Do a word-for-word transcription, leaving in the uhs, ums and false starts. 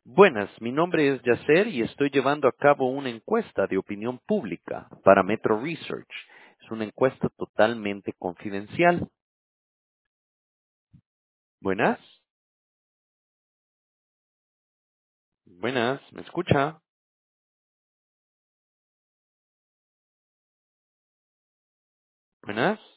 Buenas, mi nombre es Yacer y estoy llevando a cabo una encuesta de opinión pública para Metro Research. Es una encuesta totalmente confidencial. Buenas, buenas, ¿me escucha? Buenas.